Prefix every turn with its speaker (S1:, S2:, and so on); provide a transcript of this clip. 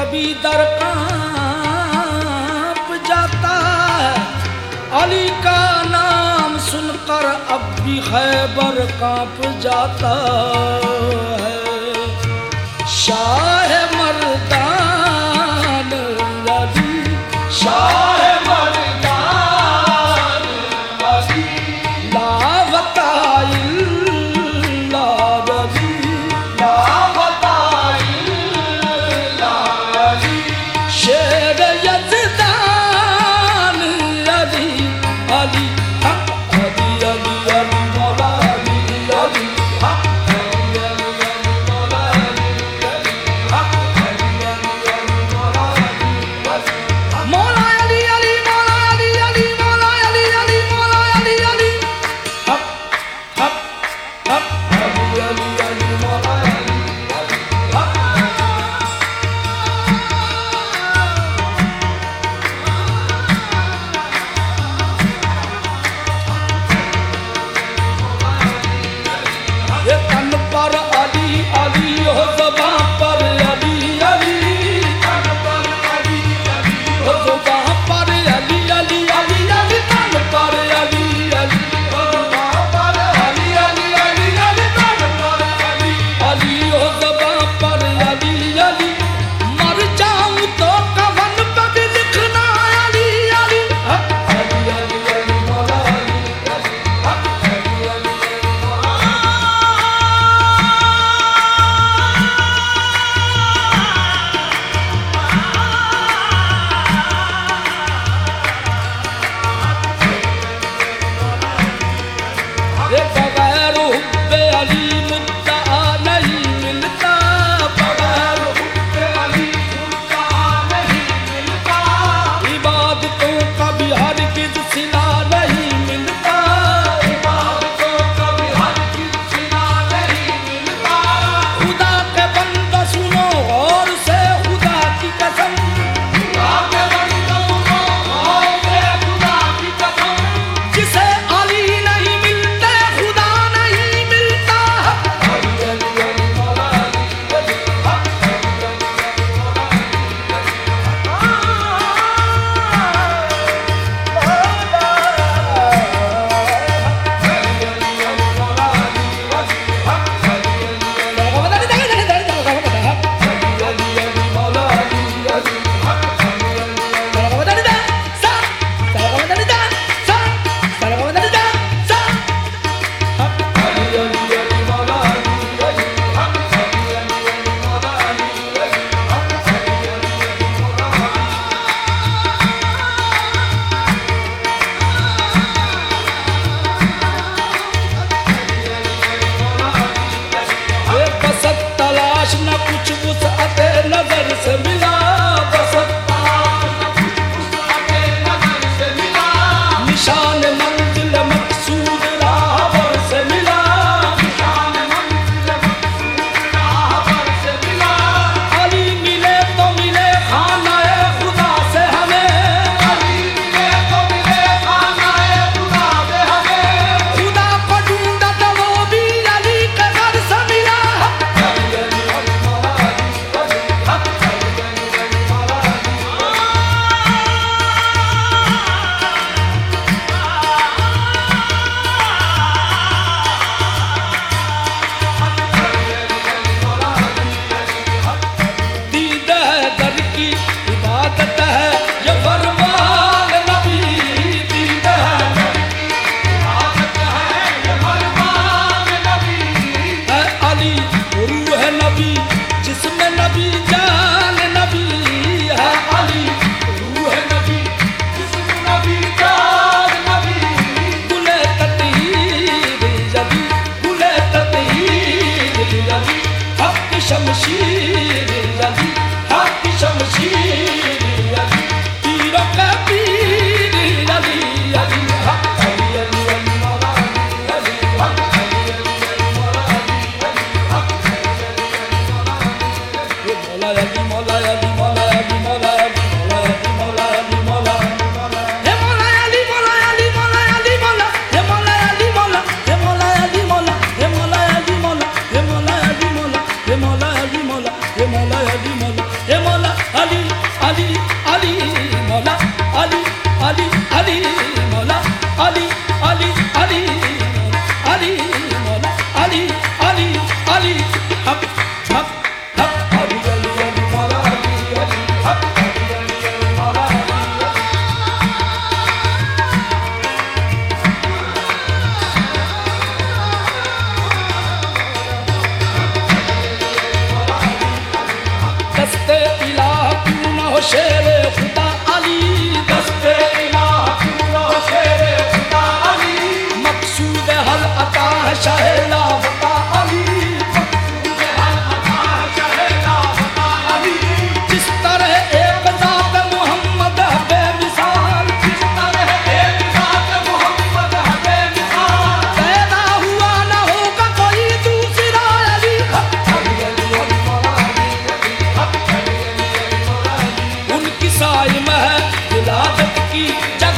S1: कभी दर कांप जाता है, अली का नाम सुनकर अब भी खैबर कांप जाता है। शाह मर्दान अली, शाह मर्दान अली, ला वताइल्ला अली, ला वताइल्ला अली, शेर यज़दान अली, अली हक अली, अली अली मौला अली, अली हक अली, अली अली मौला अली, अली हक अली, अली अली मौला अली, मौला अली, अली मौला अली, अली मौला अली, अली मौला अली, अली हक हक हक अली, अली अली मौला अली, अली हक। ये तन पर अली अली हो, ज़बां पर अली अली, तन पर अली अली हो, ज़बां पर अली अली, अली अली तन पर अली अली हो, ज़बां पर अली अली, अली अली तन पर अली अली हो, ज़बां पर अली अली। मर जाऊं तो कफन पे भी लिखना अली अली हक अली, अली अली मौला अली, अली हक अली, अली अली मौला ये बगैर हुब्बे अली मुद्दा नहीं मिलता, बगैर हुब्बे अली मुद्दा नहीं मिलता, इबादतों का भी हरगिज़ सिला नहीं मिलता, इबादतों का भी हरगिज़ सिला नहीं मिलता। खुदा के बंदो सुनो गौर से खुदा की कसम, खुदा के बंदो सुनो गौर से खुदा की कसम, जिसे अली नहीं मिलते खुदा नहीं मिलता। अली अली अली मौला अली, अली हक अली, अली अली मौला अली, अली बसत तलाश न कुछ वुसअते नजर से मिला, बसत तलाश न कुछ वुसअते नजर से मिला, निशान मंजिल मकसूद राहबर से मिला, निशान मंजिल मकसूद राहबर से मिला। अली मिले तो मिले खानाए खुदा से हमें, अली मिले तो मिले खानाए खुदा से हमें, खुदा को ढूंढा तो वो भी अली के घर से मिला। अली अली अली मौला अली, अली हक अली, अली अली मौला अली, दीद है दर की इबादत है ये फरमान नबी, दीद है दर की इबादत है ये फरमान नबी, है अली रूह है नबी जिसमें नबी जान नबी, है अली रूह है नबी जिसमें नबी जान नबी। गुले तत्हीर अली, गुले तत्हीर अली, हक शमशीर अली, हक शमशीर अली, पीरों का पीर अली, अली हक अली, अली अली मौला अली, अली हक अली, अली अली मौला अली, अली हक अली, अली अली मौला अली, ये मौला अली, मौला अली, मौला अली, मौला अली, मौला अली, मौला अली, मौला अली, हे मौला अली, मौला अली, मौला अली, मौला, हे मौला अली, मौला, हे मौला अली, मौला, हे मौला अली, मौला, हे मौला अली, मौला, हे मौला अली, मौला, हे मौला अली, मौला, हे मौला अली। दस्ते इलाह क्यों न हो शेरे खुदा अली,
S2: दस्ते इलाह क्यों न हो शेरे खुदा अली,
S1: मकसूद हल अता है शाहे लावता अली,
S2: मकसूद हल अता है शाहे लावता अली,
S1: जिस तरह एक ज़ात मोहम्मद है बेमिसाल,
S2: जिस तरह एक ज़ात मोहम्मद है बेमिसाल,
S1: पैदा हुआ न होगा कोई दूसरा अली,
S2: अली अली अली मौला अली अली, अली अली अली मौला अली,
S1: उनकी साई में है विलादत की